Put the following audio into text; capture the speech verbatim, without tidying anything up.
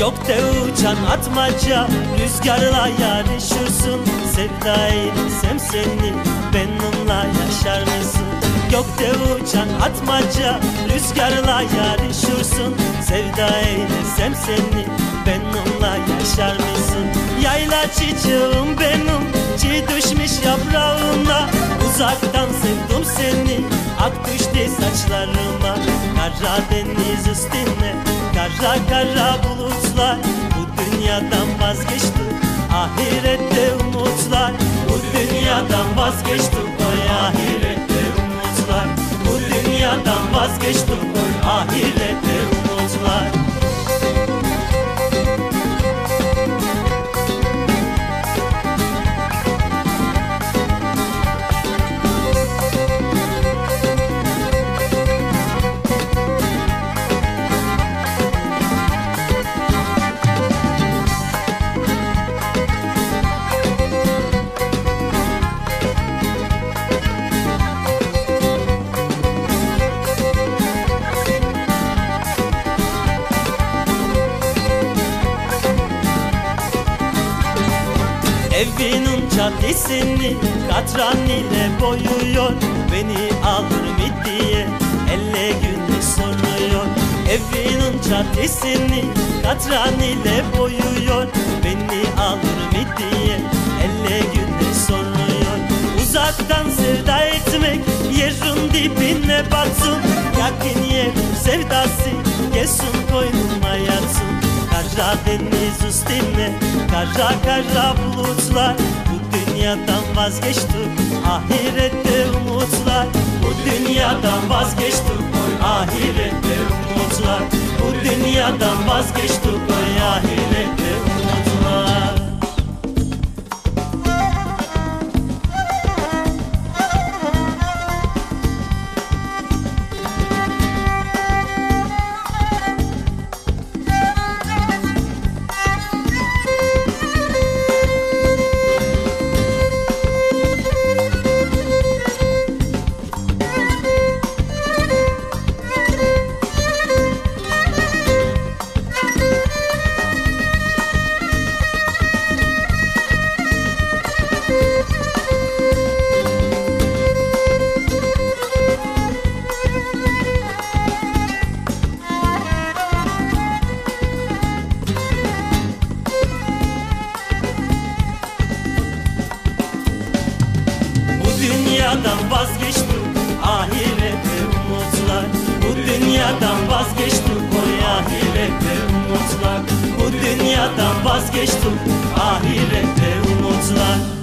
Gökte uçan atmaca, rüzgarla yarışırsın. Sevdayla semseni benimle yaşar mısın? Gökte uçan atmaca, rüzgarla yarışırsın. Sevdayla semseni benimle yaşar mısın? Yayla çiçeğim benim, çiğ düşmüş yaprağına. Uzaktan sevdim seni, ak düştü saçlarıma. Karadeniz üstüne, kara kara bulutlar. Bu dünyadan vazgeçtim, ahirette umutlar. Bu dünyadan vazgeçtim, oy ahirette umutlar. Bu dünyadan vazgeçtim, oy ahirette umutlar. Evinin caddesini katran ile boyuyor. Beni alır mı diye elle günü soruyor. Evinin caddesini katran ile boyuyor. Beni alır mı diye elle günü soruyor. Uzaktan sevda etmek, yerin dibine batsın. Yakın yerin sevdası gelsin koynuma yatsın. Karadeniz üstüne, kara kara bulutlar. Bu dünyadan vazgeçtim, ahirette umutlar. Bu dünyadan vazgeçtim, oy ahirette umutlar. Bu dünyadan vazgeçtim, oy ahirette umutlar. Dünyadan vazgeçtim, ahirette umutlar. Bu dünyadan vazgeçtim, oy ahirette umutlar. Bu dünyadan vazgeçtim, ahirette umutlar.